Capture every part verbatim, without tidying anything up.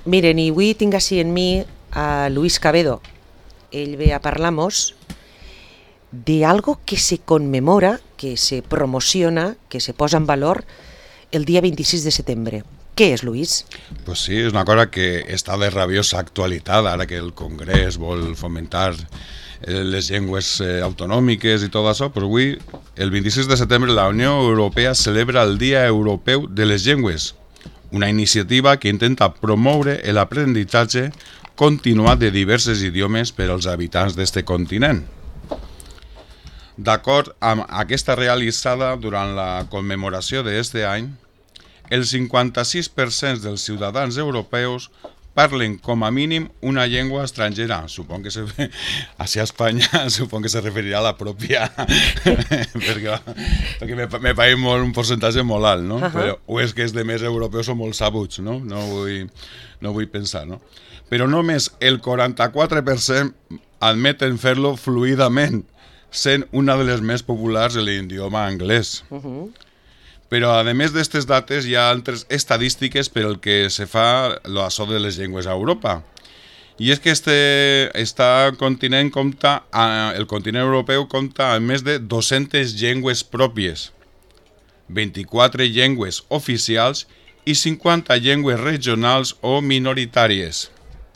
Miren, i avui tinc així en mi a Luis Cabedo. Ell ve a parlar-nos de algo que se conmemora, que se promociona, que se posa en valor el dia vint-i-sis de setembre. Què és, Luis? Pues sí, és una cosa que està de rabiosa actualitat, ara que el Congrés vol fomentar les llengües eh, autonòmiques i tot això, però avui, el vint-i-sis de setembre, la Unió Europea celebra el Dia Europeu de les Llengües, una iniciativa que intenta promoure l'aprenentatge continuat de diversos idiomes per als habitants d'este continent. D'acord amb aquesta realitzada durant la commemoració d'este any, el cinquanta-sis per cent dels ciutadans europeus parlen com a mínim una llengua estrangera. Supon que se, hacia Espanya supon que se referirà a la pròpia, perquè, perquè me, me pareix molt, un percentatge molt alt, no? Uh-huh. Però, o és que els demés europeus són molt sabuts, no? No vull, no vull pensar, no? Però només el quaranta-quatre per cent admeten fer-lo fluidament, sent una de les més populars en l'idioma anglès. Uh-huh. Però, a més d'aquestes dates, hi ha altres estadístiques per el que se fa l'assò de les llengües a Europa. I és que este, este continent compta, el continent europeu compta amb més de dues-centes llengües pròpies, vint-i-quatre llengües oficials i cinquanta llengües regionals o minoritàries.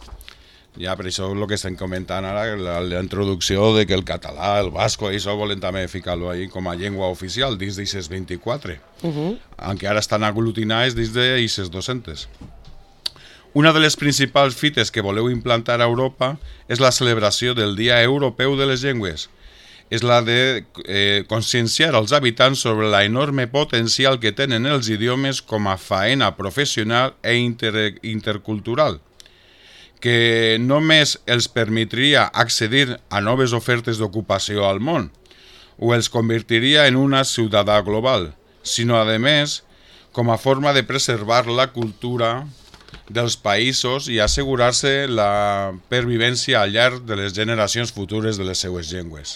Ja, per això el que estem comentant ara, la, la introducció de que el català, el basco, això volen també ficar-lo ahí com a llengua oficial dins d'aquestes vint-i-quatre, uh-huh. Aunque ara estan aglutinades dins d'aquestes dues-centes. Una de les principals fites que voleu implantar a Europa és la celebració del Dia Europeu de les Llengües. És la de eh, conscienciar els habitants sobre la enorme potencial que tenen els idiomes com a faena professional e inter intercultural, que només els permetria accedir a noves ofertes d'ocupació al món, o els convertiria en una ciutadà global, sinó, a més, com a forma de preservar la cultura dels països i assegurar-se la pervivència al llarg de les generacions futures de les seues llengües.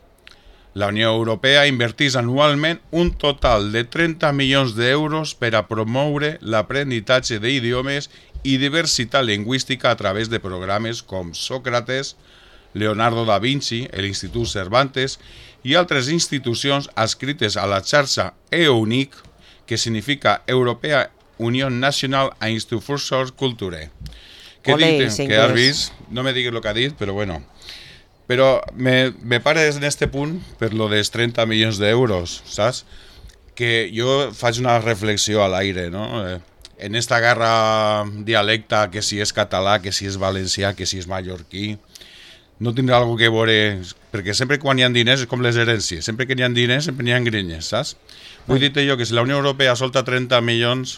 La Unió Europea inverteix anualment un total de trenta milions d'euros per a promoure l'aprenentatge d'idiomes i diversitat lingüística a través de programes com Sócrates, Leonardo da Vinci, l'Institut Cervantes i altres institucions adscrites a la xarxa E U N I C, que significa Europea Unión Nacional a Institucions Culture. Què dic? Que has vist? No me diguis el que ha dit, però bueno. Però me, me pares en este punt per lo dels trenta milions d'euros, saps? Que jo faig una reflexió a l'aire, no? Eh, en esta guerra dialecta, que si és català, que si és valencià, que si és mallorquí, no tindrà alguna cosa que veure, perquè sempre quan hi ha diners és com les herències, sempre que hi ha diners sempre hi ha grenyes, saps? Vull dir-te jo que si la Unió Europea solta trenta milions,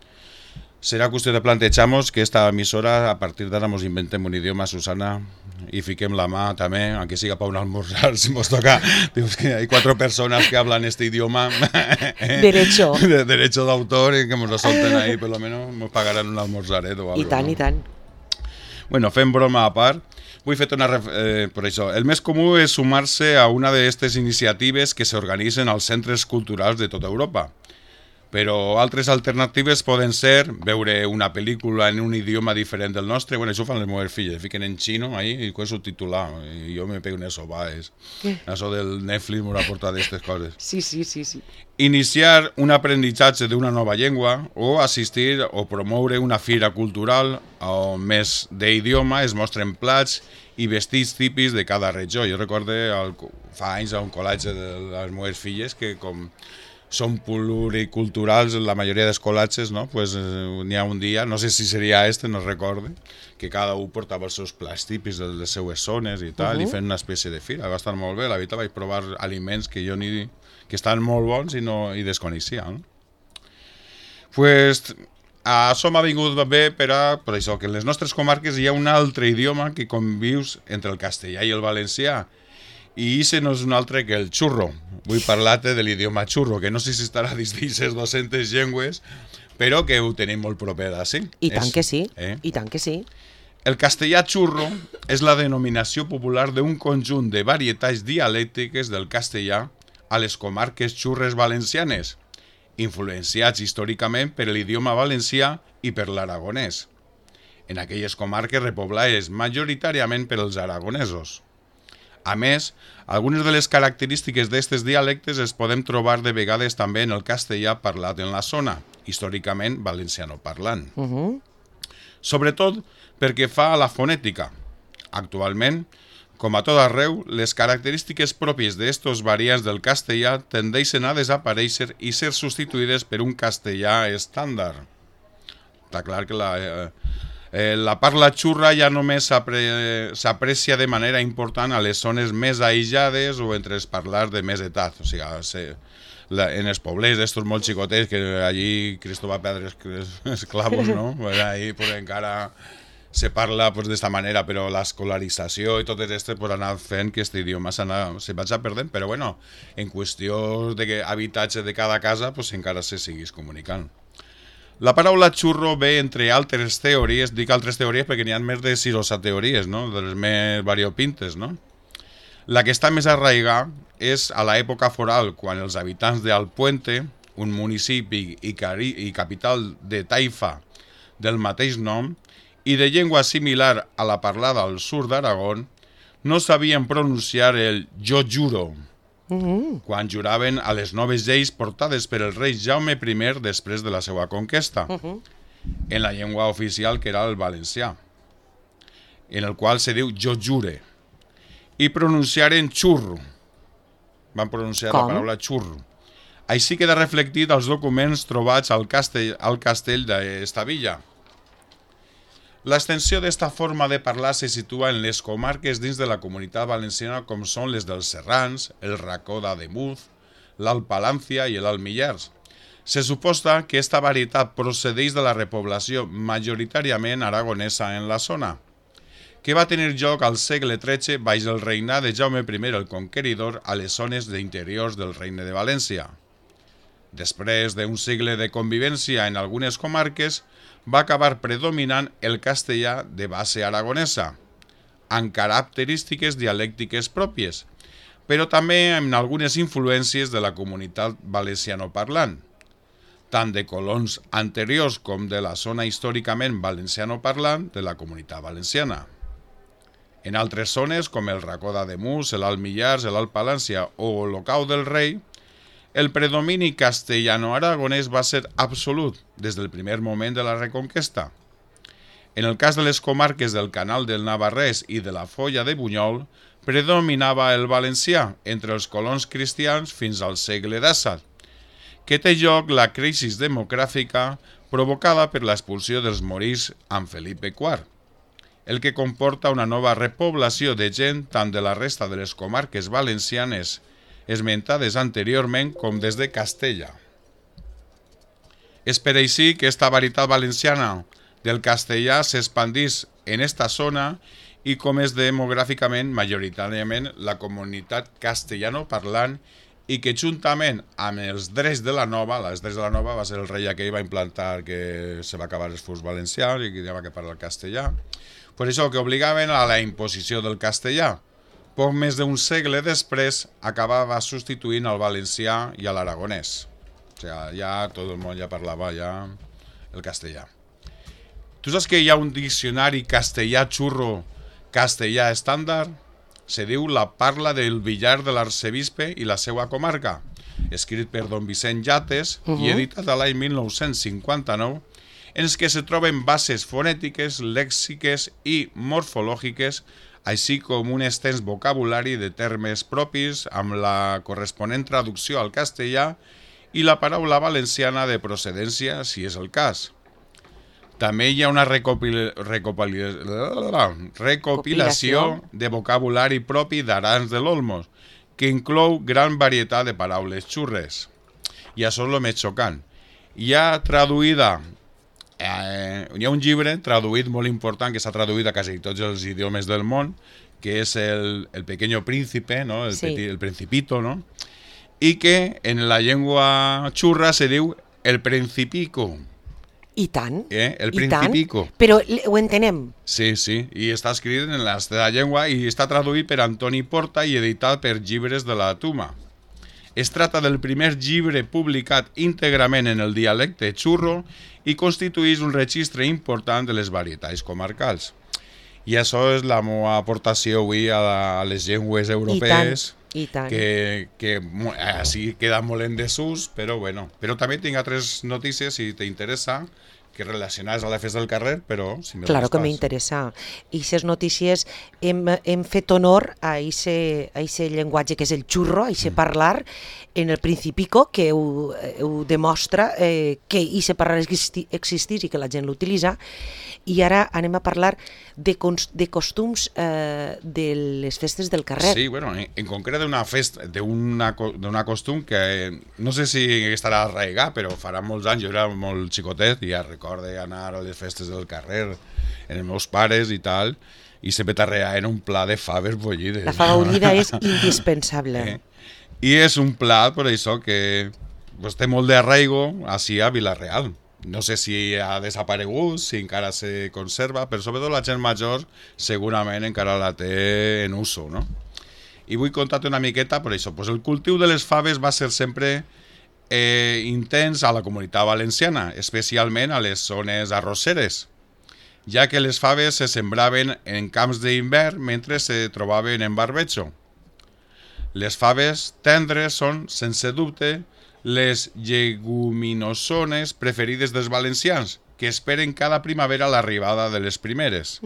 serà qüestió de plantejar-nos que esta emissora, a partir d'ara, ens inventem un idioma, Susana, i fiquem la mà també, aunque siga para un almorzar, si nos toca. Dius que hay cuatro personas que hablan este idioma. Derecho. De derecho de autor, y que nos lo solten ahí, por lo menos nos pagarán un almorzaret o algo. I tant, no? i tant. Bueno, fem broma a part. Vull fer una... Ref... Eh, per això. El més comú és sumar-se a una d'aquestes iniciatives que s'organitzen als centres culturals de tota Europa. Però altres alternatives poden ser veure una pel·lícula en un idioma diferent del nostre. Bueno, això ho fan les meves filles, fiquen en xino ahí i ho subtitular. I jo me pego unes sobades. Això del Netflix m'ho ha portat d'aquestes coses. Sí, sí, sí, sí. Iniciar un aprenentatge d'una nova llengua o assistir o promoure una fira cultural on més d'idioma es mostren plats i vestits típics de cada regió. Jo recordo el, fa anys a un col·legi de les meves filles que com són pluriculturals, la majoria dels col·latges, no? Pues eh, n'hi ha un dia, no sé si seria este, no recorde, que cada un portava els seus plats típics de les seues zones i tal, uh-huh. I fent una espècie de fira. Va estar molt bé, la veritat vaig provar aliments que jo ni... que estan molt bons i, no, i desconeixia. No? Pues, això m'ha vingut bé per, a, per això, que en les nostres comarques hi ha un altre idioma que convius entre el castellà i el valencià. I això no és un altre que el xurro. Vull parlar-te de l'idioma xurro, que no sé si estarà dins d'aquestes dues-centes llengües, però que ho tenim molt proper d'ací. I tant és, que sí, eh? i tant que sí. El castellà xurro és la denominació popular d'un conjunt de varietats dialèctiques del castellà a les comarques xurres valencianes, influenciats històricament per l'idioma valencià i per l'aragonès. en aquelles comarques repoblades majoritàriament per els aragonesos. A més, algunes de les característiques d'aquests dialectes es podem trobar de vegades també en el castellà parlat en la zona, històricament valencianoparlant. Uh -huh. Sobretot perquè fa a la fonètica. Actualment, com a tot arreu, les característiques pròpies d'estos variants del castellà tendeixen a desaparèixer i ser substituïdes per un castellà estàndard. Està clar que la... Eh, Eh, la parla xurra ja només s'aprecia de manera important a les zones més aïllades o entre els parlars de més edat. O sigui, se, la, en els poblets d'estos molt xicotets, que allí Cristo va perdre esclavos, no? Pues ahí pues, encara se parla pues, d'esta manera, però l'escolarització i tot aquest pues, anar fent que aquest idioma se vaig perdent, però bueno, en qüestió de que habitatge de cada casa pues, encara se seguís comunicant. La paraula xurro ve entre altres teories, dic altres teories perquè n'hi ha més de sis o set teories, no? De les més variopintes, no? La que està més arraigada és a l'època foral, quan els habitants d'Alpuente, un municipi i, cari i capital de Taifa del mateix nom, i de llengua similar a la parlada al sud d'Aragón, no sabien pronunciar el jo juro, Uh -huh. quan juraven a les noves lleis portades per el rei Jaume primer després de la seva conquesta, uh -huh. en la llengua oficial que era el valencià, en el qual se diu jo jure, i pronunciaren xurro. Van pronunciar Com? la paraula xurro. Així queda reflectit als documents trobats al castell, al castell d'Estavilla. L'extensió d'esta forma de parlar se situa en les comarques dins de la Comunitat Valenciana com són les dels Serrans, el Racó d'Ademuz, l'Alt Palància i l'Alt Millars. Se suposa que esta varietat procedeix de la repoblació majoritàriament aragonesa en la zona, que va tenir lloc al segle tretze baix el regnat de Jaume primer el Conqueridor a les zones d'interiors del Regne de València. Després d'un segle de convivència en algunes comarques, va acabar predominant el castellà de base aragonesa, amb característiques dialèctiques pròpies, però també amb algunes influències de la comunitat valencianoparlant, tant de colons anteriors com de la zona històricament valencianoparlant de la comunitat valenciana. En altres zones, com el Racó d'Ademús, l'Alt Millars, l'Alt Palància o l'Ocau del Rei, el predomini castellano-aragonès va ser absolut des del primer moment de la Reconquesta. En el cas de les comarques del Canal del Navarrès i de la Foia de Bunyol, predominava el valencià entre els colons cristians fins al segle disset, que té lloc la crisi demogràfica provocada per l'expulsió dels moriscs amb Felipe quart, el que comporta una nova repoblació de gent tant de la resta de les comarques valencianes esmentades anteriorment com des de Castella. És per així que esta varietat valenciana del castellà s'expandís en esta zona i com és demogràficament majoritàriament la comunitat castellano-parlant i que juntament amb els drets de la Nova, els drets de la Nova va ser el rei aquell va implantar que se va acabar els furs valencians i que ja va que parlar el castellà, per això que obligaven a la imposició del castellà. Poc més d'un segle després acabava substituint al valencià i a l'aragonès. O sigui, ja tot el món ja parlava ja el castellà. Tu saps que hi ha un diccionari castellà xurro, castellà estàndard? Se diu La parla del Villar de l'Arcebisbe i la seva comarca, escrit per don Vicent Llates uh -huh. i editat a l'any mil nou-cents cinquanta-nou, en els que se troben bases fonètiques, lèxiques i morfològiques, així com un extens vocabulari de termes propis amb la corresponent traducció al castellà i la paraula valenciana de procedència, si és el cas. També hi ha una recopil... recopil... recopilació de vocabulari propi d'Arans de l'Olmos, que inclou gran varietat de paraules xurres. I això és el més xocant. Hi ha traduïda, eh, hi ha un llibre traduït molt important, que s'ha traduït a quasi tots els idiomes del món, que és el, el Pequeño Príncipe, no? el, sí. petit, el Principito, no? I que en la llengua xurra se diu el Principico. I tant, eh? El i Principico. Tant, però ho entenem. Sí, sí, i està escrit en la, la llengua i està traduït per Antoni Porta i editat per Llibres de la Tuma. Es tracta del primer llibre publicat íntegrament en el dialecte xurro i constitueix un registre important de les varietats comarcals. I això és la meva aportació avui a, la, a les llengües europees. I tant. Que, que així queda molt en desús, però bueno. Però també tinc altres notícies, si t'interessa, que relacionades a la festa del carrer, però... Si me claro gustas. que m'interessa. I aquestes notícies hem, hem fet honor a aquest llenguatge que és el xurro, a aquest mm. parlar, en el Principico, que ho, ho demostra eh, que aquest parlar existi, existís i que la gent l'utilitza. I ara anem a parlar de, cons, de costums eh, de les festes del carrer. Sí, bueno, en, en concret d'una festa, d'una costum que no sé si estarà arraigat, però farà molts anys, jo era molt xicotet i ja recorde anar a les festes del carrer amb els meus pares i tal, i sempre t'arreaven un pla de faves bullides. La fava bullida és indispensable. Eh? I és un plat, per això, que pues, té molt d'arraigo així a Vila-real. No sé si ha desaparegut, si encara se conserva, però sobretot la gent major segurament encara la té en uso, no? I vull contar-te una miqueta per això. Pues el cultiu de les faves va ser sempre eh, intens a la comunitat valenciana, especialment a les zones arrosseres, ja que les faves se sembraven en camps d'hivern mentre se trobaven en barbecho. Les faves tendres són, sense dubte, les lleguminosones preferides dels valencians, que esperen cada primavera l'arribada de les primeres.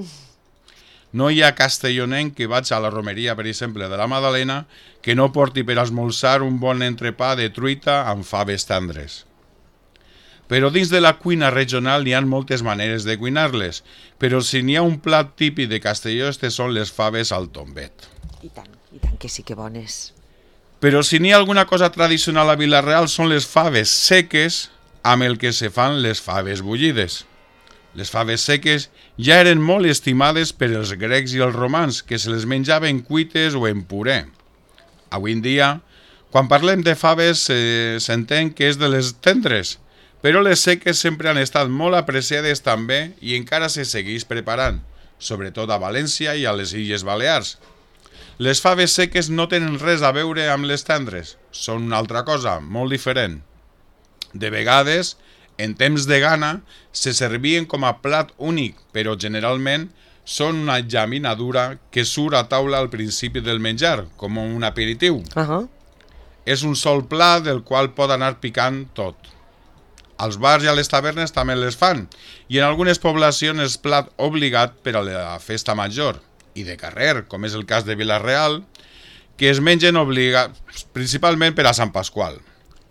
No hi ha castellonenc que vaig a la romeria, per exemple, de la Madalena, que no porti per esmorzar un bon entrepà de truita amb faves tendres. Però dins de la cuina regional n'hi ha moltes maneres de cuinar-les, però si n'hi ha un plat típic de Castelló, estes són les faves al tombet. I tant, i tant que sí que bones. Però si n'hi ha alguna cosa tradicional a Vila-real són les faves seques amb el que se fan les faves bullides. Les faves seques ja eren molt estimades per els grecs i els romans, que se les menjaven cuites o en puré. Avui en dia, quan parlem de faves, eh, s'entén que és de les tendres, però les seques sempre han estat molt apreciades també i encara se segueix preparant, sobretot a València i a les Illes Balears. Les faves seques no tenen res a veure amb les tendres, són una altra cosa, molt diferent. De vegades, en temps de gana, se servien com a plat únic, però generalment són una llaminadura que surt a taula al principi del menjar, com un aperitiu. Uh-huh. És un sol plat del qual pot anar picant tot. Als bars i a les tavernes també les fan, i en algunes poblacions és plat obligat per a la festa major, i de carrer, com és el cas de Vila-real, que es mengen obligats principalment per a Sant Pasqual.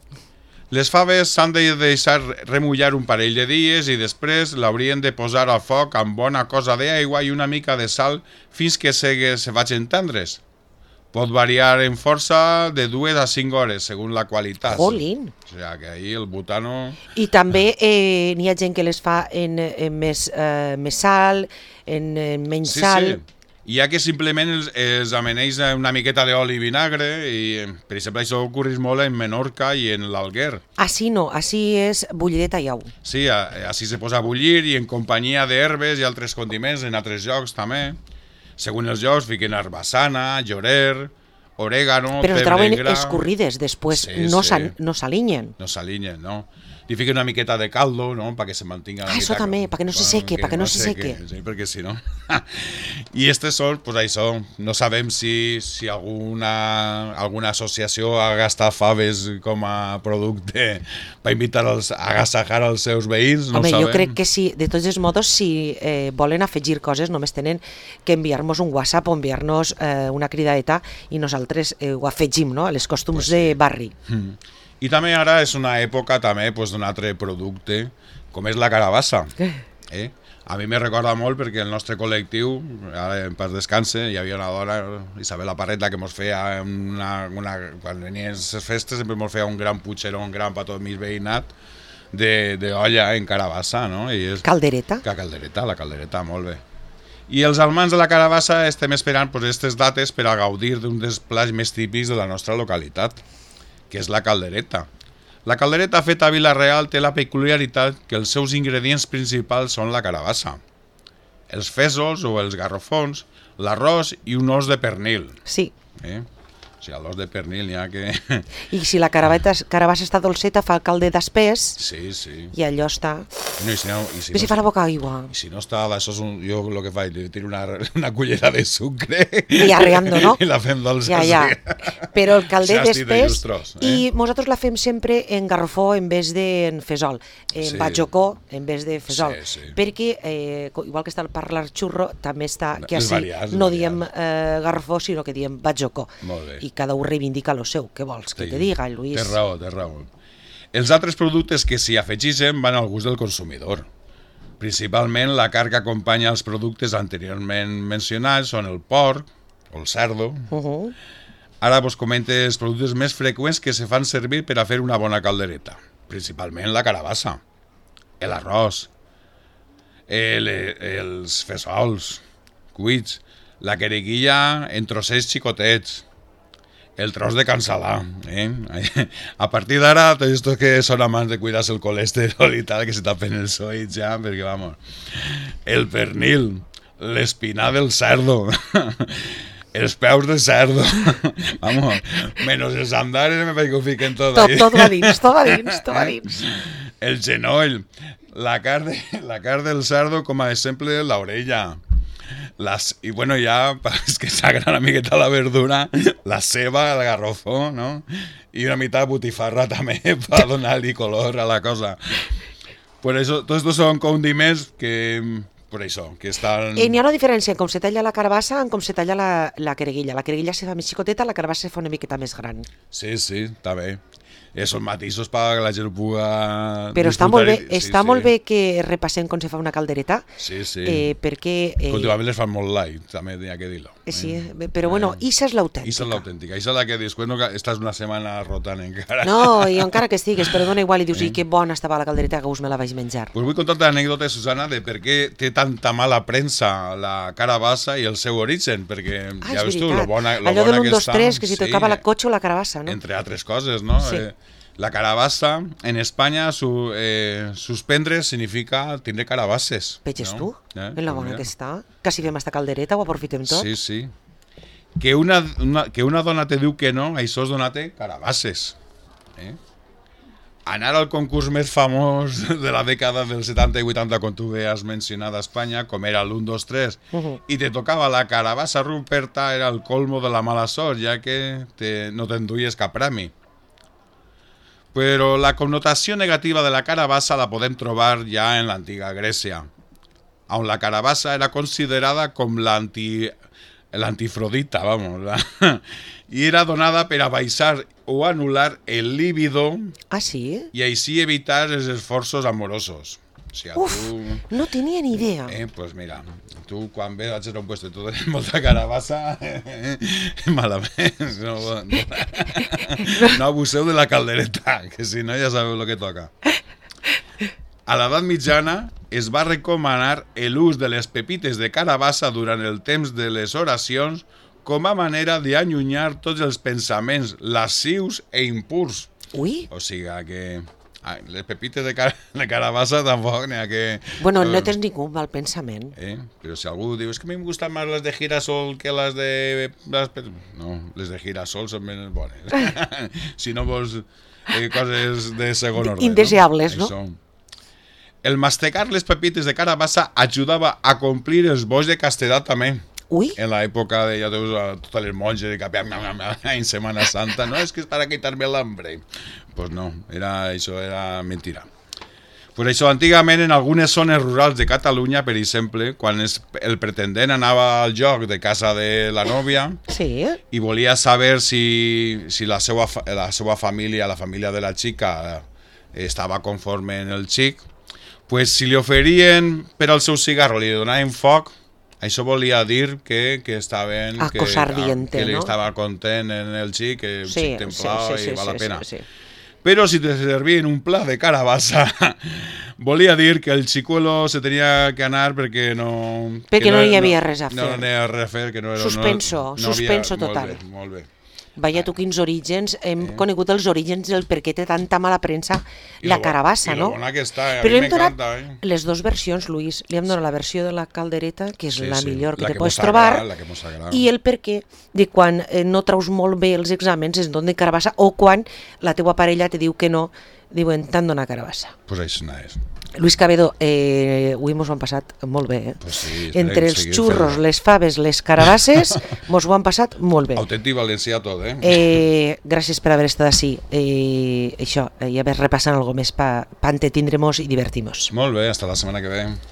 Les faves s'han de deixar remullar un parell de dies i després l'haurien de posar al foc amb bona cosa d'aigua i una mica de sal fins que se, se vagin tendres. Pot variar en força de dues a cinc hores, segons la qualitat. Jolín! O sigui, que ahí el butano... I també eh, n'hi ha gent que les fa en, en més, eh, més sal, en, en menys sí, sal... Sí. Hi ha que simplement els, els ameneix una miqueta d'oli i vinagre i, per exemple, això ocorreix molt en Menorca i en l'Alguer. Així no, així és bullideta i au. Sí, així se posa a bullir i en companyia d'herbes i altres condiments en altres llocs també. Segons els llocs fiquen herbassana, llorer, orégano, però pebre troben gra... escorrides, després sí, no, sí. no s'alinyen. No s'alinyen, no. Li fiquen una miqueta de caldo, no?, perquè se mantinga la ah, això també, perquè no se seque, perquè no se seque. Sí, perquè si no... I estes són, pues això, no sabem si, si alguna, alguna associació ha gastat faves com a producte per invitar els, a agasajar els seus veïns, no Home, ho sabem. jo crec que sí, de tots els modos, si eh, volen afegir coses, només tenen que enviar-nos un WhatsApp o enviar-nos eh, una cridadeta i nosaltres eh, ho afegim, no?, a les costums pues sí. de barri. Mm. I també ara és una època també pues, d'un altre producte, com és la carabassa. Eh? A mi me recorda molt perquè el nostre col·lectiu, ara en pas descanse, hi havia una dona, Isabel Aparreta, que mos feia una, una, quan venien les festes sempre mos feia un gran puigcerón, un gran pa tot mig veïnat d'olla en carabassa, no? I és, caldereta? Que caldereta, la caldereta, molt bé. I els amants de la carabassa estem esperant pues, aquestes dates per a gaudir d'un dels plats més típics de la nostra localitat, que és la caldereta. La caldereta feta a Vila-real té la peculiaritat que els seus ingredients principals són la carabassa, els fesols o els garrofons, l'arròs i un os de pernil. Sí. Eh? O sigui, l'os de pernil n'hi ha que... I si la carabassa, carabassa està dolceta, fa el calde d'espès, Sí, sí. i allò està... No, i si no, i si Ves no, si fa la boca aigua. I si no està, això és un, jo el que faig, li tiro una, una cullera de sucre I arreando, no? i la fem dolça. Ja, ja. Sí. Però el calder Sí, estic de d'espès, llustros, eh? i nosaltres la fem sempre en garrofó en vez de en fesol, en Sí. batjocó en vez de fesol, Sí, sí. perquè eh, co- igual que està el parlar xurro, també està que Les així variants, no les diem eh, garrofó, sinó que diem batjocó. Molt bé. I cada un reivindica lo seu. Què vols que Sí. te diga, Lluís? Té raó, té raó. Els altres productes que s'hi afegeixen van al gust del consumidor. Principalment la carn que acompanya els productes anteriorment mencionats són el porc o el cerdo. Uh -huh. Ara vos comente els productes més freqüents que se fan servir per a fer una bona caldereta. Principalment la carabassa, l'arròs, el, els fesols cuits, la quereguilla en trossets xicotets, el tros de cansalà, eh? A partir d'ara, tots estos que són amants de cuidar-se el colesterol i tal, que se tapen els oïts ja, perquè, vamos, el pernil, l'espina del cerdo, els peus de cerdo, vamos, menos els andares me faig que ho fiquen tot Tot, ahí. tot va dins, tot va dins, tot va dins. El genoll, la carn, de, la carn del cerdo com a exemple l'orella. Las, I bueno, ja, és que s'agrada una miqueta la verdura, la ceba, el garrofó, no? I una mitat de botifarra també per donar-li color a la cosa. Por eso, tots estos són condiments que, por això, que estan... I n'hi ha una diferència en com se talla la carabassa en com se talla la, la quereguilla. La quereguilla se fa més xicoteta, la carabassa se fa una miqueta més gran. Sí, sí, està bé. Esos matisos perquè la gent ho puga... Però està molt bé, disfrutar i- està sí, molt sí. bé que repassem com se fa una caldereta, Sí, sí. eh, perquè... Eh, Últimament les fan molt light, també n'hi ha que dir-lo. eh, sí, eh, però bueno, ixa és l'autèntica. Esa és l'autèntica. Esa és la que després no, estàs una setmana rotant encara. No, i encara que estigues, però dona igual i dius, i que bona estava la caldereta, que us me la vaig menjar. Pues vull contar-te l'anècdota, Susana, de per què té tanta mala premsa la carabassa i el seu origen, perquè Ah, ja és veus tu, veritat. lo bona, lo Allò de bona l'un, que dos, està. tres, que si sí, tocava la cotxe o la carabassa, no? entre altres coses, no? Sí. Eh, la carabassa, en Espanya, su, eh, suspendre significa tindre carabasses. Veges no? tu? Eh, En la pues bona mira. que està. Quasi fem esta caldereta, ho aprofitem tot. Sí, sí. Que una, una, que una dona te diu que no, això és donar-te carabasses. Eh? Anar al concurs més famós de la dècada dels setanta i vuitanta, com tu bé has mencionat a Espanya, com era l'un, dos, tres, Uh-huh. i te tocava la carabassa Ruperta, era el colmo de la mala sort, ja que te, no t'enduies cap premi. Però la connotació negativa de la carabassa la podem trobar ja en l'antiga Grècia, on la carabassa era considerada com l'anti... l'antifrodita, vamos, la, i era donada per a baixar o anul·lar el líbido Ah, sí? i així evitar els esforços amorosos. O sigui, Uf, tu... no tenia ni idea. Eh, pues mira, tu quan ve vaig a un puesto i tu tens molta carabassa, eh, malament, no, no, no abuseu de la caldereta, que si no ja sabeu el que toca. A l'edat mitjana es va recomanar l'ús de les pepites de carabassa durant el temps de les oracions com a manera d'allunyar tots els pensaments lascius e impurs. Ui, O sigui que ai, les pepites de, car de carabassa tampoc n'hi ha que... bueno, no tens ningú mal pensament. Eh? Però si algú diu, és que a mi em gustan más les de girasol que les de... Les... No, les de girasol són més bones. Si no vols eh, coses de segon ordre. Indeseables, no? Això. El mastegar les pepites de carabassa ajudava a complir els boix de castedat també. Ui, En l'època de, ja veus, a totes les monges que en Semana Santa, no, és que és para quitarme el hambre. Pues no, era, això era mentira. Pues això, antigament en algunes zones rurals de Catalunya, per exemple, quan es, el pretendent anava al lloc de casa de la nòvia sí? i volia saber si, si la, seva, fa- la seva família, la família de la xica, eh, estava conforme en el xic, pues si li oferien per al seu cigarro, li donaven foc, això volia dir que, que estaven... A que, cosa ardiente, que li no? estava content en el xic, que el Sí, xic templado sí, sí, i val la sí, pena. sí, sí. Pero si te servien un plat de carabassa, volia dir que el xicuelo se tenia que anar perquè no... Perquè que no hi havia res a No, fer. no hi havia res a fer, que no era... Suspenso, no, no suspenso havia, total. Molt bé, molt bé. Vaya tu quins orígens, hem eh. conegut els orígens del per què té tanta mala premsa la carabassa, no? I lo bona que està, eh? A Però mi m'encanta, eh? eh? Les dues versions, Luis, li hem donat la versió de la caldereta, que és Sí, la sí, millor que la te que pots mos trobar, agrada, la que mos agrada. i el per què de quan eh, no traus molt bé els exàmens és d'on de carabassa, o quan la teua parella te diu que no, diuen, t'han donat carabassa. Pues això no és. Luis Cabedo, eh, avui mos ho han passat molt bé, eh? Pues sí, Entre els xurros, fent... les faves, les carabasses, mos ho han passat molt bé. Autèntic valencià tot, eh? eh gràcies per haver estat així, eh, això, i haver repassant algo més pa, pa entretindre-mos i divertir-nos. Molt bé, hasta la setmana que ve.